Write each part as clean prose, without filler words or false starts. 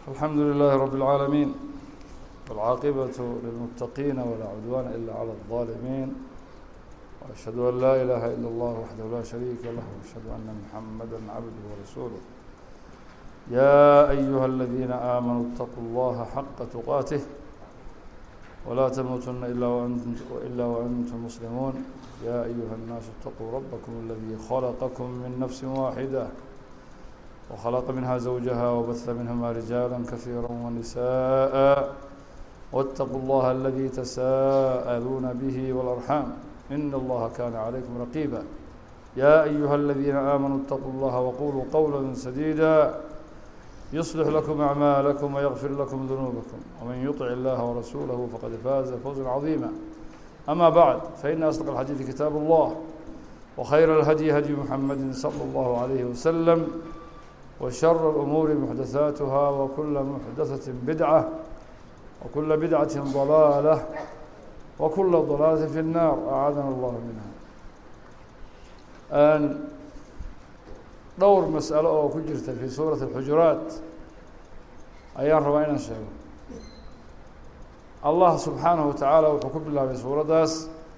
الحمد لله رب العالمين والعاقبة للمتقين ولا عدوان إلا على الظالمين وأشهد أن لا إله إلا الله وحده لا شريك له وأشهد أن محمدا عبده ورسوله يا أيها الذين آمنوا اتقوا الله حق تقاته ولا تموتن إلا وأنتم مسلمون يا أيها الناس اتقوا ربكم الذي خلقكم من نفس واحدة وخلق منها زوجها وبث منهما رجالا كثيرا ونساء واتقوا الله الذي تساءلون به والأرحام إن الله كان عليكم رقيبا يا أيها الذين آمنوا اتقوا الله وقولوا قولا سديدا يصلح لكم أعمالكم ويغفر لكم ذنوبكم ومن يطع الله ورسوله فقد فاز فوزا عظيما أما بعد فإن أصدق الحديث كتاب الله وخير الهدي هدي محمد صلى الله عليه وسلم وشر الأمور محدثاتها وكل محدثة بدعة وكل بدعة ضلالة وكل ضلالة في النار أعاذنا الله منها dhowr mas'alo oo ku jirta fi suurat al-Hujuraat ayaan rabaa inaan sheego Allah subhanahu wa ta'ala wuxuu ku bilaabay suuradaas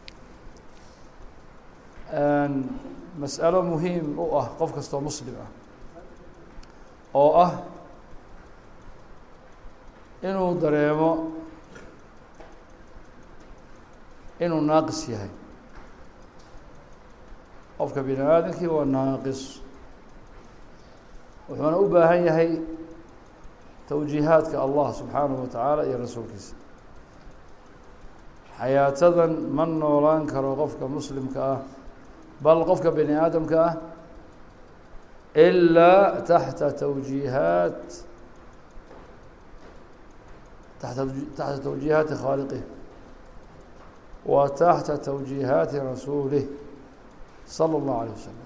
mas'alo muhiim u ah qof kasta oo muslim ah oo ah inuu dareemo inuu naaqis yahay qofka bini aadamkii waa naaqis wuxuuna u baahan yahay tawjiihaadka Allah subxaanahu wa tacaala iyo rasuulkiisa xayaatadan ma noolaan karo qofka muslimka ah bal qofka bini aadamka ah ilaa taxta tawjiihaat taxta tawjiihaati khaaliqih wa taxta tawjiihaati rasuulih sala allahu alayh wasalam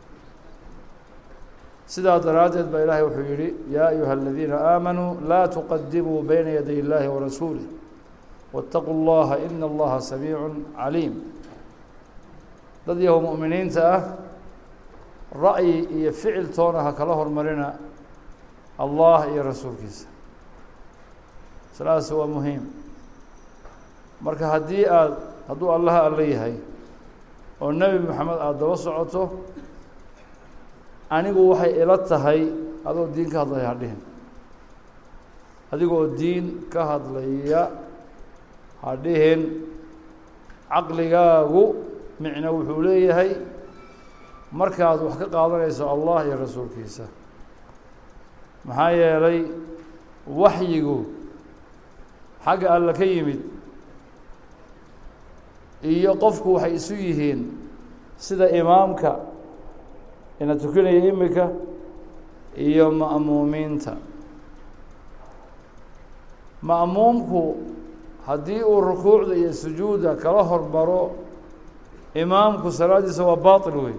sidaa daraaddeed baa ilaahay wuxuu yihi yaa ayuha aladiina aamanuu laa tuqadimuu bayna yaday illahi warasuulih waاtaquu اllaha ina allaha samiicu caliim dad yahow mu'miniinta ah ra'yi iyo ficil toona ha kala hormarina allah iyo rasuulkiisa salaas waa muhiim marka hadduu allaha alla yahay oo nebi moxamed aada daba socoto anigu waxay ila tahay adoo diin ka hadlaya hadhihin adigoo diin ka hadlaya hadhihin caqligaagu micno wuxuu leeyahay markaad wax ka qaadanayso allah iyo rasuulkiisa maxaa yeelay waxyigu xagga alle ka yimid iyo qofku waxay isu yihiin sida imaamka ina tukinaya imika iyo ma'muumiinta ma'muumku haddii uu rukuucda iyo sujuudda kala hormaro imaamku salaadiisa waa baatil wey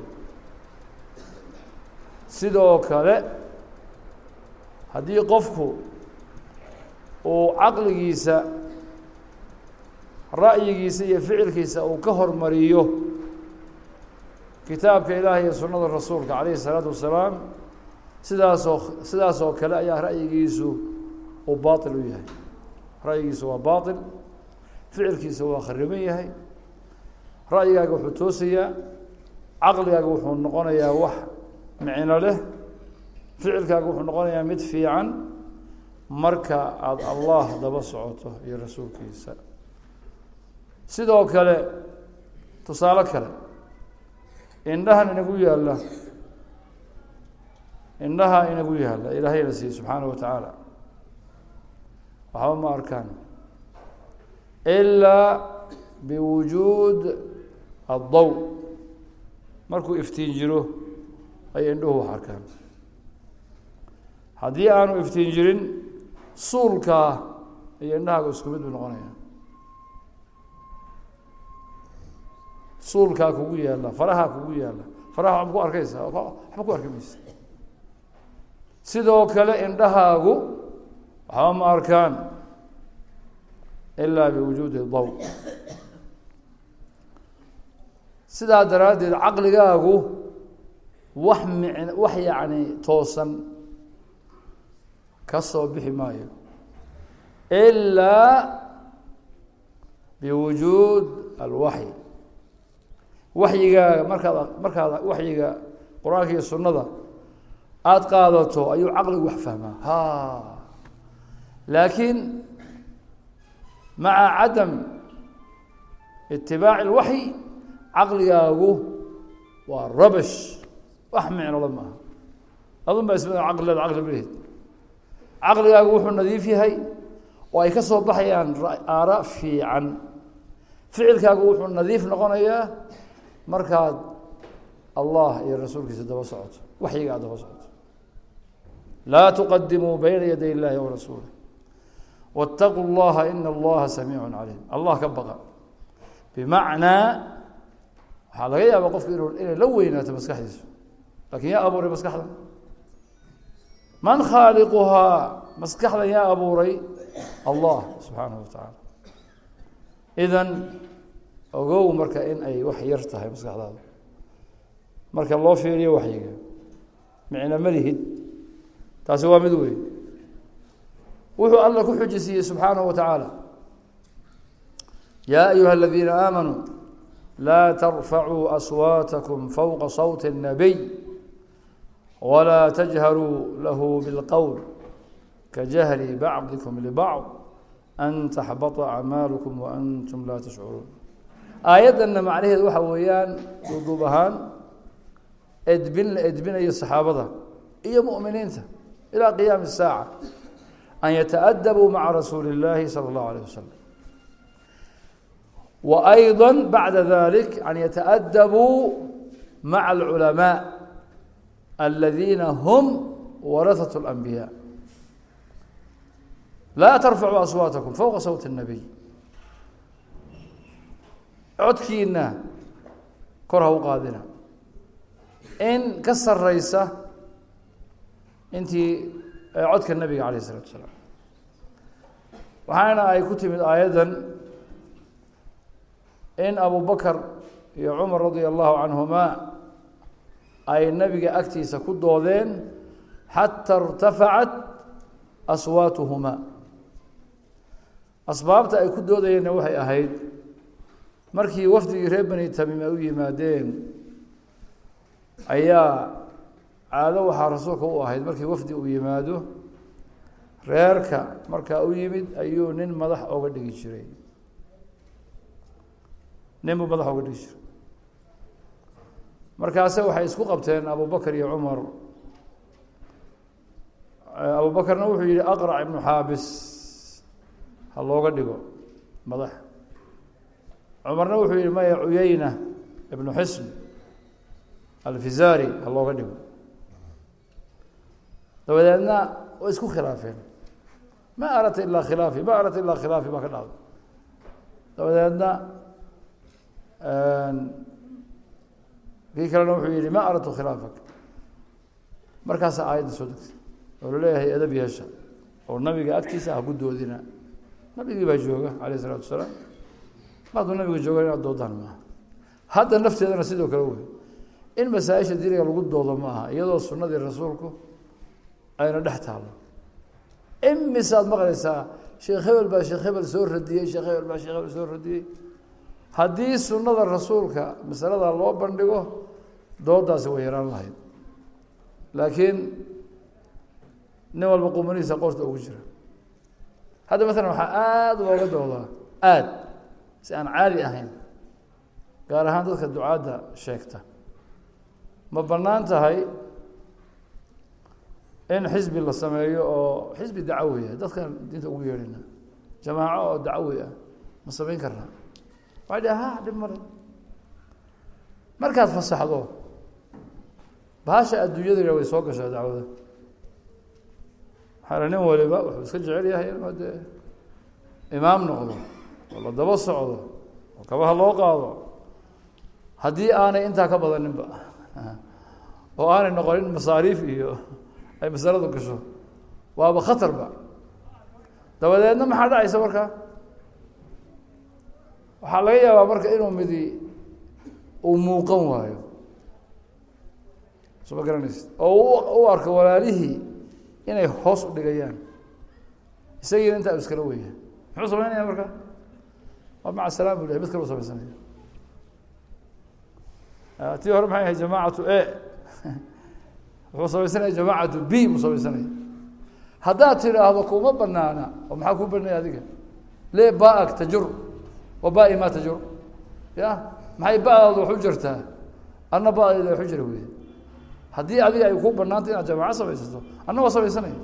sidoo kale haddii qofku uu caqligiisa ra'yigiisa iyo ficilkiisa uu ka hormariyo kitaabka ilaahay iyo sunnada rasuulka calayhi الsalaatu wasalaam sidaasoo kale ayaa ra'yigiisu uu baatil u yahay ra'yigiisu waa baatil ficilkiisa waa khariban yahay ra'yigaaga wuxuu toosayaa caqligaaga wuxuu noqonayaa wax micno leh ficilkaaga wuxuu noqonayaa mid fiican marka aada allah daba socoto iyo rasuulkiisa sidoo kale tusaale kale indhahan inagu yaalla indhaha inagu yaalla ilaahayna siiye subxaanahu wa tacaala waxba ma arkaan ilaa biwujuud addaw markuu iftiin jiro ay indhuhu wax arkaan haddii aanu iftiin jirin suulkaa iyo indhahaaga isku mid buu noqonaya suulkaa kugu yaalla farahaa kugu yaalla faraha waxba ku arkaysa waxba ku arki maysa sidoo kale indhahaagu waxba ma arkaan ilaa biwujuudi daw sidaa daraaddeed caqligaagu wax yacni toosan kasoo bixi maayo ilaa biwujuud alwaxyi waxyigaaga markaad waxyiga qur-aanka iyo sunnada aada qaadato ayuu caqligu wax fahmaa laakiin maca cadam itibaaci alwaxyi caqligaagu waa rabash wax micnolo maaha adun baa isma caqli leeda caqli malihid caqligaagu wuxuu nadiif yahay oo ay ka soo baxayaan aara fiican ficilkaagu wuxuu nadiif noqonayaa markaad allah iyo rasuulkiisa daba socoto waxyiga aad daba socoto laa tuqadimuu bayna yaday illahi wa rasuulih waاtaquu اllaha ina allaha samiicu caliim allah ka baqa bimacnaa waxaa laga yaabaa qofku inay la weynaato maskaxdiisu lakin yaa abuuray maskaxdan man khaaliquhaa maskaxdan yaa abuuray allah subxaanahu watacaala idan ogow marka in ay wax yar tahay maskaxdaada marka loo fiiriyo waxyiga micno ma lihid taasi waa mid weyn wuxuu alla ku xujisiiyey subxaanahu watacaala yaa ayuha aladiina aamanuu laa tarfacuu aswaatakum fowqa sawti الnabiy walaa tajharuu lahu bilqowl kajahri bacdikum libacd an taxbata acmaalukum waantum laa tashcuruun aayaddanna macnaheedu waxa weeyaan duuduub ahaan edbin la edbinayo saxaabada iyo mu'miniinta ilaa qiyaami الsaaca an yataأdabuu maca rasuuli اllaahi salى اllahu alيه wasalam wa ayضا bacda dalik an yataأdabuu maca alculamaaء aladiina hum warahaة اlanbiyaa laa tarfacuu aswaatakum fowqa sawti الnabiy codkiina kor ha u qaadina in ka sareysa intii codka nabiga alayh الsalatu asalaam waxaana ay ku timid aayaddan in abu bakr iyo cumar radia allahu canhuma ay nabiga agtiisa ku doodeen xata irtafacat aswaatuhuma asbaabta ay ku doodayeenna waxay ahayd markii wafdigii reer bani tamim ay u yimaadeen ayaa caado waxaa rasuulka u ahayd markii wafdi uu yimaado reerka markaa u yimid ayuu nin madax oga dhigi jiray nin buu madax oga dhigi jiray markaase waxay isku qabteen abu bakr iyo cumar abu bakrna wuxuu yihi aqrac ibnu xaabis ha looga dhigo madax cumarna wuxuu yihi maya cuyayna ibnu xisn alfizari ha looga dhigo dabadeedna way isku khilaafeen ma aradta ilaa khilaafi ma aradta ilaa khilaafi baa ka dhacday dabadeedna kii kalena wuxuu yihi ma aradtu khilaafak markaasaa aayadda soo degtay oo laleeyahay edab yeesha oo nabiga agtiisa ha ku doodina nabigii baa jooga alayh isalaatu wasalaam maaduu nabiga jooga inaad doodaan maaha hadda nafteedana sidoo kale wey in masaa-isha diniga lagu doodo ma aha iyadoo sunnadii rasuulku ayna dhex taalo imisaad maqlaysaa sheekh hebel baa sheekh hebel soo radiyey sheekh hebel baa sheekh hebel soo radiyey haddii sunnada rasuulka masalada loo bandhigo doodaasi way yaraan lahayd laakiin nin walba qumanihiisa qorta ugu jira hadda maalan waxaa aada looga doodaa aada si aan caali ahayn gaar ahaan dadka ducaadda sheegta ma bannaan tahay in xisbi la sameeyo oo xisbi dacawi ah dadkan diinta ugu yeedhina jamaaco oo dacawi ah ma samayn karnaa waxay dhi ha dhib male markaad fasaxdo bahasha adduunyadana way soo gashaa dacwada waxaana nin waliba wuxuu iska jecel yahay inuu dee imaam noqdo oo la daba socdo oo kabaha loo qaado haddii aanay intaa ka badaninba oo aanay noqonin masaariif iyo ay masaladu gasho waaba khatarba dabadeedna maxaa dhacaysa markaa waxaa laga yaabaa marka inuu midi uu muuqan waayo soo ma garanaysid oo u arko walaalihii inay hoos u dhigayaan isagiina intaa iskala weeya muxuu samaynaya marka waa maca salaam buu leeyahay mid kale u samaysanaya tii hore maxay ahayd jamaacatu a wuxuu samaysanaya jamaacatu b mu samaysanaya haddaad tidhaahdo kuma banaana oo maxaa kuu banaya adiga lee baag tajur wa baai ma tajur ya maxay ba'daadu wax u jirtaa anna ba'dayda wax u jira wey haddii adiga ay kuu banaanta inaad jamaaco samaysato anna waa samaysanaya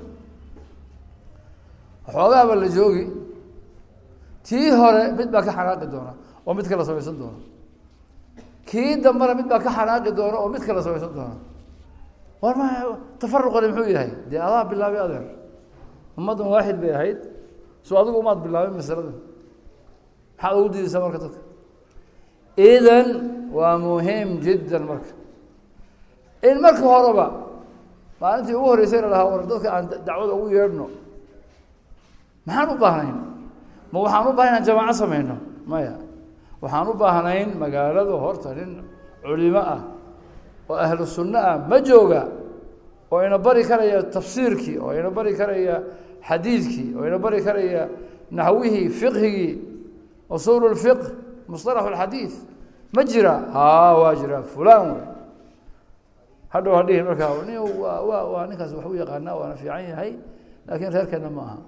xoogaaba la joogi tii hore mid baa ka xanaaqi doona oo mid kala samaysan doona kii dambana mid baa ka xanaaqi doona oo mid kala samaysan doona war ma tafaruqani muxuu yahay dee adaa bilaabay adeer ummaddan waaxid bay ahayd soo adigu umaad bilaabay masaladan maxaad ugu diidaysaa marka dadka idan waa muhiim jiddan marka in marka horeba maalintii ugu horreysay la lahaa war dadka aan dacwada ugu yeedhno maxaan u baahnayn ma waxaan u baahnayn jamaaco samayno maya waxaan u baahnayn magaalada horta nin culimo ah oo ahlu sunno ah ma jooga oo ina bari karaya tafsiirkii oo ina bari karaya xadiidkii oo ina bari karaya naxwihii fiqhigii usuul اlfiqh musطalax اlxadiid ma jira waa jira fulan wey hadhow hadhihin markaa nin waa ninkaas wax u yaqaanaa waana fiican yahay laakiin reerkeena ma aha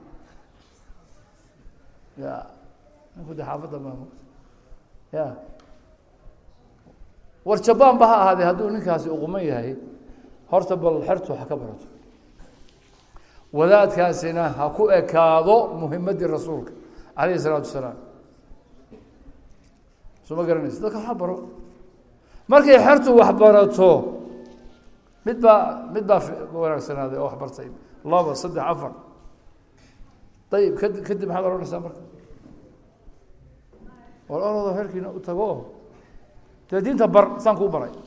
ya ninku de xaafadda maamo ya war jabaan ba ha ahaadee hadduu ninkaasi uquman yahay horta bal xertu ha ka barato wadaadkaasina ha ku ekaado muhimaddii rasuulka calayhi isalaatu wasalaam soo ma garanaysa dadka waxa baro markay xertu wax barato mid baa wanaagsanaaday oo wax bartay 2 3 4 ayib kadib maxaad oranaysaa marka war orado herkiina u tago dee diinta bar saan kuu baray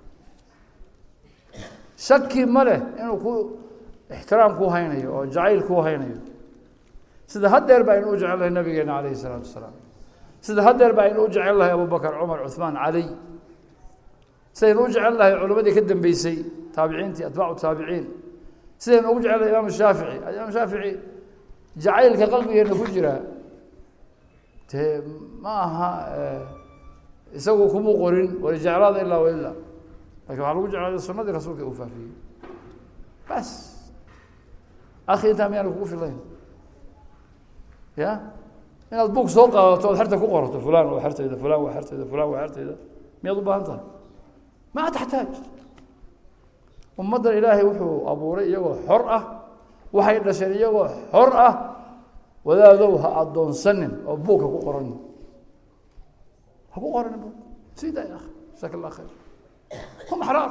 shaki ma leh inuu ku ixtiraam kuu haynayo oo jacayl kuu haynayo sida haddeer baa inu u jecel lahay nabigeena calayhi salaatu wasalaam sida haddeer baa inu u jecel lahay abubakar cumar cuثmaan cali sidaynu u jecel lahay culimadii ka dambeysay taabiciintii atbaacu taabiciin sidaynu ugu jecel lahay imaam shaafici jacaylka qalbigeena ku jira dee ma aha isagu kuma qorin walijeclaada ilaa wa ilaa lakin waxaa lagu jeclaaday sunadii rasuulka uu faafiyey bas akhi intaa miyaana kugu filayn ya inaad buug soo qaadato ood xerta ku qorato fulan waa xertayda fulan waa xertayda fulan waa xertayda miyaad u baahan tahay ma taxtaaj ummaddan ilaahay wuxuu abuuray iyagoo xor ah waxay dhasheen iyagoo xor ah wadaadow ha addoonsanin oo buugka ku qoranin ha ku qoranin buug sida ya akhi jazaaka allah khayr hum axraar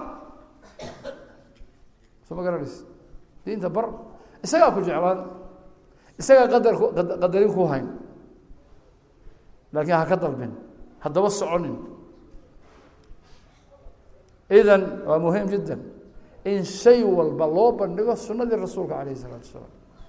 soo ma garanaysa diinta bar isagaa ku jeclaan isagaa qadarin ku hayn laakiin ha ka dalbin haddaba soconin idan waa muhiim jiddan in shay walba loo bandhigo sunadii rasuulka calayhi isalaatu wasalaam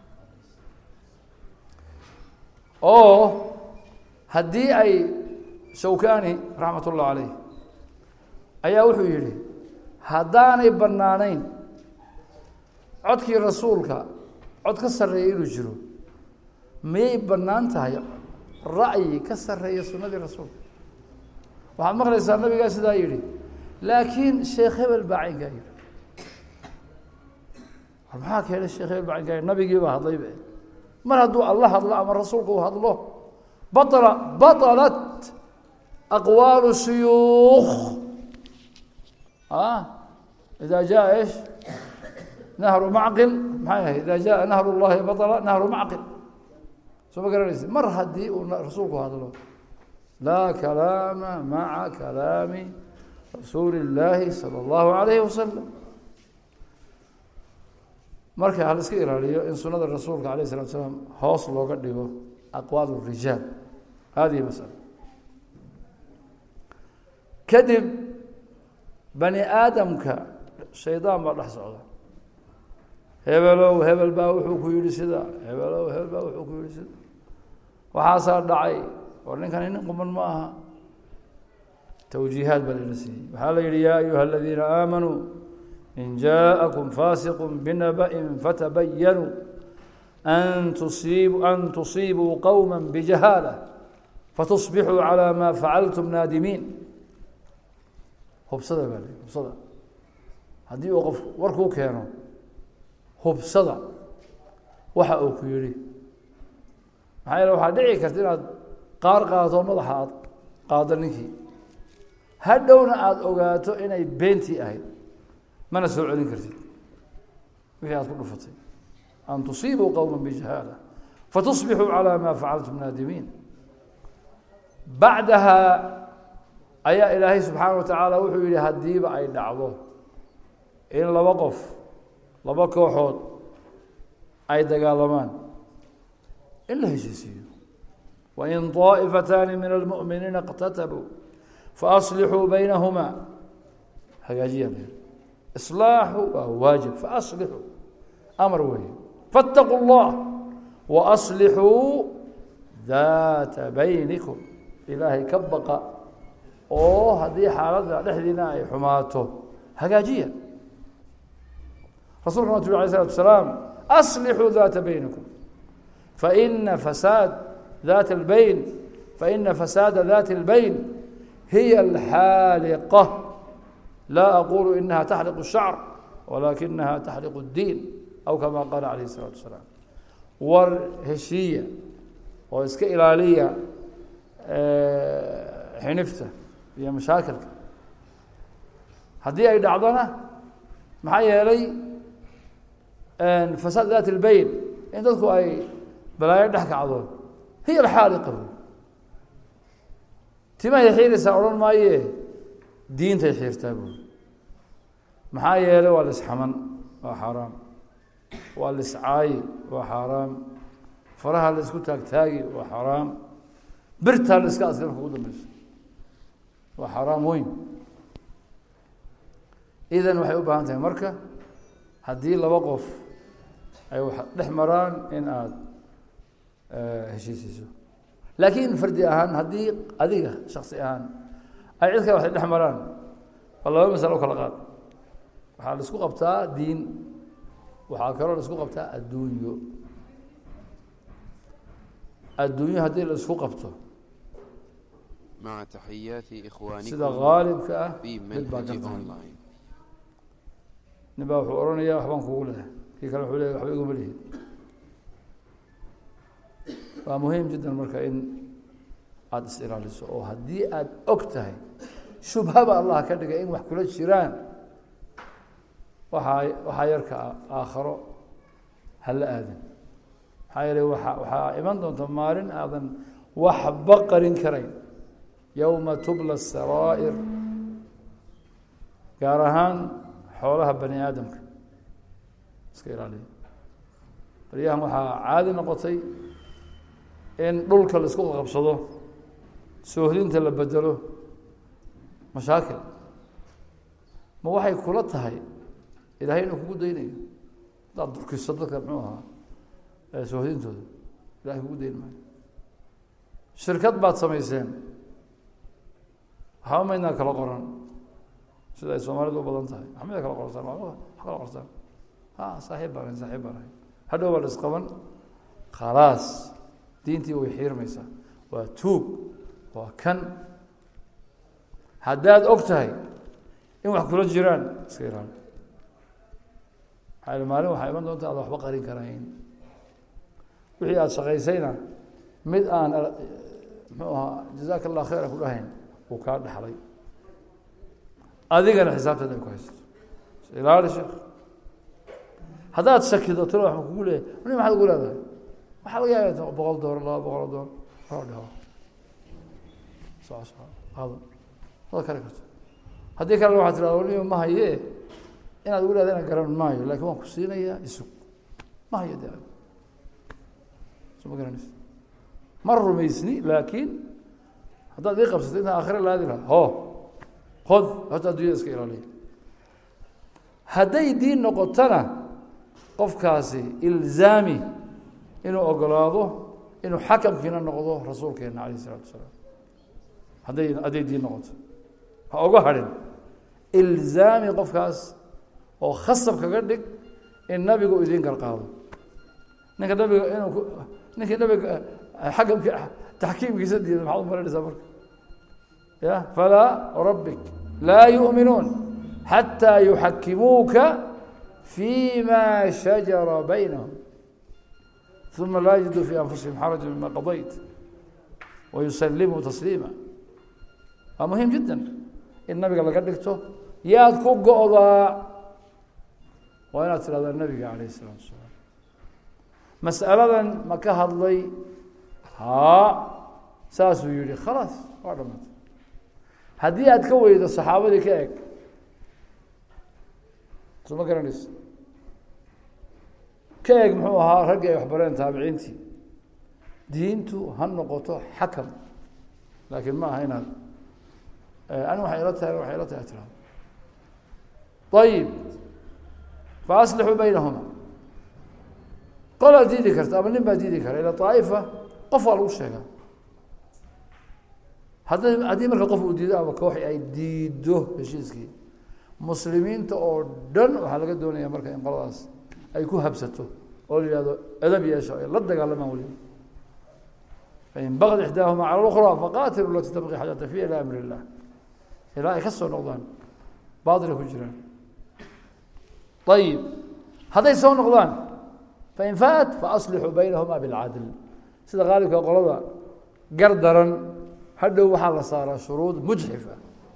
oo haddii ay shawkani raxmat ullah caleyh ayaa wuxuu yihi haddaanay banaanayn codkii rasuulka cod ka sarreeya inuu jiro miyay banaan tahay ra'yi ka sarreeya sunadii rasuulka waxaad maqlaysaa nabigaa sidaa yihi laakiin sheekh hebel baa caynkaa yihi war maxaa keenay sheekh hebel baa caynkaa yihi nabigii baa hadlaybe mar hadduu alla hadlo ama rasuulka uu hadlo baطalat aqwaalu shuyuukh ida jaa ايش nahru macqil maxay ahayd ida jaa nahru اllahi baطla nahru macqil soo ma garanaysa mar haddii uu rasuulku hadlo laa kalaama maca kalaami rasuuli اllaahi salى اllahu alayhi wasalam marka hal iska ilaaliyo in sunada rasuulka alayh الsalatu salaam hoos looga dhigo aqwaal الrijaal hadihi masala kadib bani aadamka shaydaan baa dhex socda hebelow hebel baa wuxuu ku yihi sida hebelow hebel baa wuxuu ku yihi sida waxaasaa dhacay war ninkani nin quman ma aha tawjiihaad baa lala siiyey waxaa la yihi yaa ayuha aladiina aamanuu in jaaءakum faasiq binabaءin fatabayanuu an tusiibuu qowma bijahaalة fatusbixuu calى ma facaltum naadimiin. hubsada baa l hubsada haddii uu qof warkuu keeno hubsada waxa uu ku yihi maxaa yeele waxaa dhici karta inaad qaar qaadato madaxa aad qaado ninkii hadhowna aada ogaato inay beentii ahayd mana soo celin kartid wixii aad ku dhufatay. an tusiibuu qowma bijahaala fatusbixuu calى ma facaltum naadimiin. bacdaha ayaa ilaahay subxaana wa tacaala wuxuu yihi haddiiba ay dhacdo in laba qof laba kooxood ay dagaalamaan in la heshiisiiyo. wain طaa'ifataani min almu'miniina اqtatabuu faaslixuu baynahumaa hagaajiya islaaxu waa waajib faaslixuu amar weeye faاtaquu اllah waaslixuu daata baynikum ilaahay ka baqa oo haddii xaaladda dhexdiina ay xumaato hagaajiya. rasulkuna wuxu uri alay slatu asalaam aslixuu daata baynikum faina fasaada daati اlbayn hiya alxaaliqa laa aqulu inaha taxliqu الshacr walakinaha taxliqu الdiin aw kama qaala alayh الsalaatu wasalaam. war heshiiya oo iska ilaaliya xinifta iyo mashaakilka haddii ay dhacdona maxaa yeelay fasaad daat اlbayn in dadku ay balaayo dhex kacdo hiya alxaaliqa timahay xiiraysaa odhan maaye diintay xiirtaa buuri. maxaa yeelay waa lisxaman waa xaaraam, waa liscaayi waa xaaraam, faraha la isku taagtaagi waa xaaraam, birtaa la iska askar marka ugu dambeyso waa xaaraam weyn. idan waxay u baahan tahay marka haddii laba qof ay wax dhex maraan in aada heshiisiiso. laakiin fardi ahaan haddii adiga shaksi ahaan ay cid kale waxay dhex maraan waa laba masalo u kala qaad. waxaa la isku qabtaa diin, waxaa kaloo la isku qabtaa adduunyo. adduunyo haddii la isku qabto مع تحيات إخوانكم sida qaalibka ah في mid baa منهج gartan. أونلاين. nin baa wuxuu odhanayaa waxbaan kugu lehay, kii kale wuxuu leeyahy waxba iguma lihid. waa muhiim jiddan marka in aada is ilaaliso oo haddii aada og tahay shubhaba allah ka dhigay in wax kula jiraan waxaa yarka aakharo hala aadin. maxaa yeeley waxaa iman doonta maalin aadan waxba qarin karayn, yowma tubla saraa'ir, gaar ahaan xoolaha bani aadamka iska ilaaliya. baryahan waxaa caadi noqotay in dhulka la isku qabsado, soohdinta la bedelo, mashaakil. ma waxay kula tahay ilaahay inuu kugu daynayo hadaad durkiso dadka muxuu ahaa soohdintooda? ilahay kugu dayn maayo. shirkad baad samayseen, waxba maydnaa kala qoran sida ay soomaalidu u badan tahay. waxmayda kala qortaan wax kala qortaan saaxiib baan saaxiib baan ahay, hadhow baa la isqaban khalaas diintii way xiirmaysaa. waa tuug, waa kan. haddaad og tahay in wax kula jiraan iska ilaali. maxaa maalin waxaa iman doonta aada waxba qarin karayn. wixii aada shaqaysayna mid aan muxuu ahaa jazaaka allah khayra ku dhahayn uu kaa dhaxlay, adigana xisaabteeda ay ku haysato. ilaali sheekh. haddaad shakido talo wax ma kugu leeyahay maxaad ugu leedahay? waxaa laga yaaba $100 $200 hoo dhaho hada kari karto. haddii kalena waxaa tirahda waliba ma haye inaad ugu leedahay inaan garan maayo, laakiin waan ku siinayaa isug ma hayo de soo ma garanaysa. ma rumaysni, laakiin haddaad ii qabsatay intaan aakhira la aadi lahaa hod horta addunyada iska ilaaliya. hadday diin noqotona qofkaasi ilzaami inuu ogolaado inuu xakamkiina noqdo rasuulkeena alayh isalaatu wasalaam. hadday diin noqoto ha oga hadhin, ilzaami qofkaas oo khasab kaga dhig in nabigu idin garqaado ninka nabiga inuu ninka nabiga xakamka taxkiimkiisa diiday maxaa u marinaysaa marka ya falaa rabbik laa yu'minuun xataa yuxakimuuka فيما شجر بينهم ثم لا يجدوا في أنفسهم حرجا مما قضيت ويسلموا تسليما مهم جدا النبي قال لك دكتو يا تكوك قضاء وين هذا النبي عليه الصلاة والسلام مسألة ما كهض لي ها ساسو يري خلاص ورمت هدي أتكوي إذا الصحابة دي كيك ثم قرنيس كيك محوها رجع يحبرين تابعينتي دينتو هالنقطة حكم لكن ما هنا أنا وحيرتها أترام طيب فأصلحوا بينهما قال دي ذكرت أما نبى دي ذكر إلى طائفة قفل وشها هذا مرة قفل وديدا وكوحي أي ديدو بشيزكي مسلمين تأردن وحلقة الدنيا مركز إنقراض أي كو هبسته أولي هذا أدب يا شاء لا تقال ما ولي فإن بغت إحداهما على الأخرى فقاتلوا التي تبغي حاجة فيها إلى أمر الله إلى يخسوا نقضان باطل الهجران طيب هذا يسوي نقضان فإن فات فأصلحوا بينهما بالعدل سيدا غالب قرضا قردرا حدوا وحال صار شروط مجحفة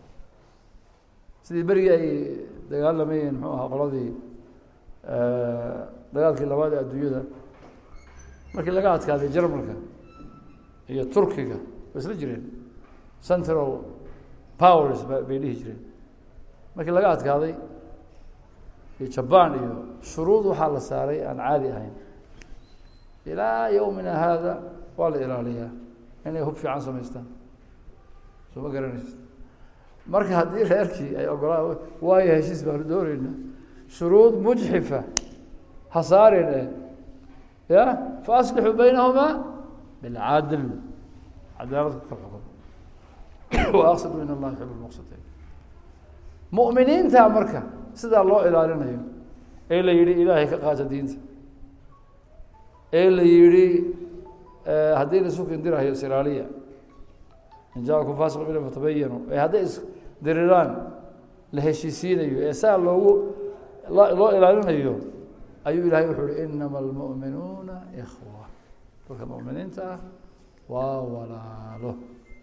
sidii berigii ay dagaalamayeen muxuu ahaa qoladii dagaalkii labaad ee adduunyada markii laga adkaaday Jarmalka iyo Turkiga way isla jireen central powers bay dhihi jireen markii laga adkaaday iyo Japan iyo shuruud waxaa la saaray aan caadi ahayn ilaa yawmina hada waa la ilaaliyaa inay hub fiican samaystaan soo ma garanaysid marka haddii reerkii ay ogolaa waayo heshiis baan doonayna shuruud mujxifa hasaarina ya faaslihu baynahuma bil adl cadaalad ka xukum wa aqsadu in Allah yuhibbu al-muqsitin mu'miniinta marka sida loo ilaalinayo ee la yiri ilaahay ka qaata diinta ee la yiri haddii la suuq indirayo Soomaaliya in jaaku faasiq bil mutabayyin ee haddii diriraan la heshiisiinayo ee saa loo ilaalinayo ayuu ilaahay wuxuu yiri innamal mu'minuuna ikhwa dadka mu'miniinta waa walaalo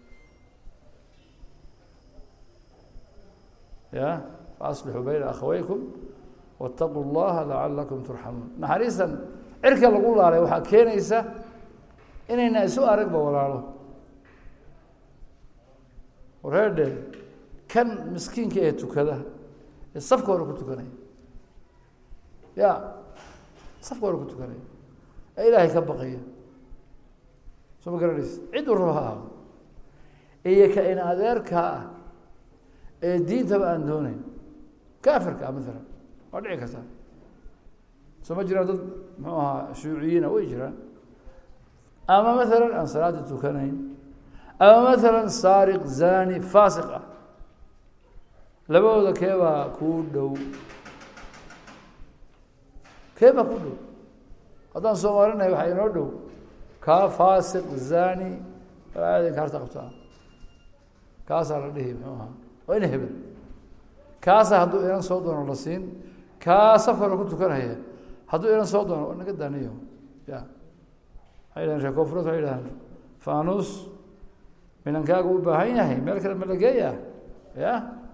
ya فأصلحوا بين أخويكم واتقوا الله لعلكم ترحمون نحريسا عرك لقول الله عليه وحا كينيسا إننا سوء رقبة ولاله ورهد كان مسكين كيهتو كذا الصفقة ورقتو كنين يا صفقة ورقتو كنين إلهي كبقية سوف قرريس عدو الرهاء إيا كائن أذيرك الدين تبع دونين كافر مثلا ودعي كذا ثم جرى ضد معها شيوعيين او يجرى اما مثلا انصارات التكنين اما مثلا سارق زاني فاسقه لبوده كيبا كودو هذا سومرنا waxay noo dhow ka faasiq zani raadi karta qabta kaas la dhihi maxaa oo in hebel kaas hadduu inaan soo doono la siin kaas afar ku tukanaya hadduu inaan soo doono naga daaniyo ya hayran sheeko furad hayran faanus minankaagu u baahan yahay meel kale ma lageeyaa ya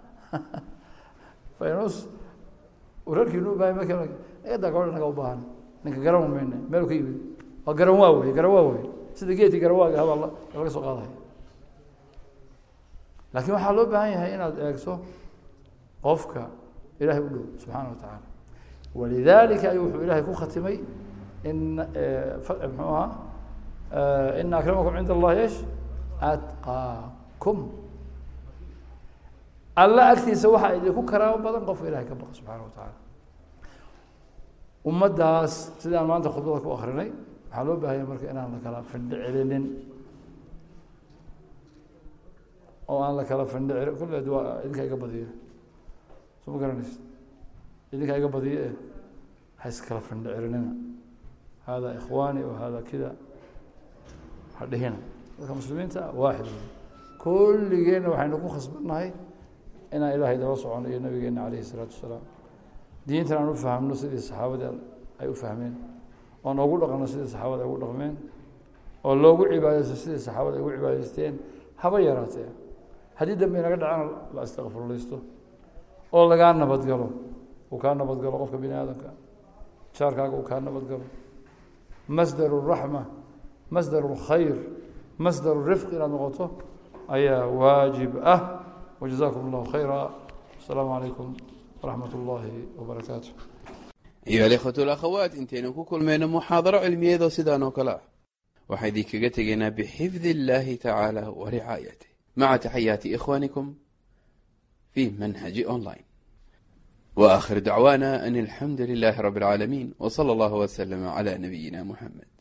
faanus urarkii u baahan ma kale ee dagaal naga u baahan ninka garan weeyne meel ku yimid waa garan waa sida geedkii garawaaga haba laga soo qaaday laakiin waxa loo baahan yahay inaad eegso qofka ilaahay u dhow subhanahu wa ta'ala walidhalika ayuu ilaahay ku khatimay in muxuha in akramakum inda Allah yesh atqakum Allah agtiisa waxa idinku karaamo badan qofka ilaahay ka baqa subhanahu wa ta'ala ummadaas sidaan maanta khudbada ku akhrinay waxa loo baahan yahay marka inaan la kala findhicilinin oo aan la kala findhicilin kullu idinka iga badiyo soo garanaysid idinka iga badiye ha iskala fandhicirinina hada ikhwaani wa hada kida ha dhihina dadka muslimiinta waaxid kulligeena waxaynu ku khasbannahay inaan ilaahay daba socono iyo nabigeena calayhi salaatu wasalaam diintan aan u fahamno sidii saxaabada ay u fahmeen oon ugu dhaqanno sidii saxaabada ay ugu dhaqmeen oo loogu cibaadaysto sidii saxaabada ay ugu cibaadaysteen haba yaraatee haddii dambe inaga dhacana la istakfurlaysto oo lagaa nabadgalo uu kaa nabadgalo qofka bini aadamka jaarkaaga uu kaa nabadgalo masdaru raxma masdaru lkhayr masdaru rifq inaad noqoto ayaa waajib ah wajazakum allahu khayra asalaamu calaykum waraxmat ullaahi wabarakaatu أيها الإخوة والأخوات انتين كل من محاضرة علمية ذو سيدان وكلا وحيدي كغتغينا بحفظ الله تعالى ورعايته مع تحيات إخوانكم في منهج أونلاين وآخر دعوانا أن الحمد لله رب العالمين وصلى الله وسلم على نبينا محمد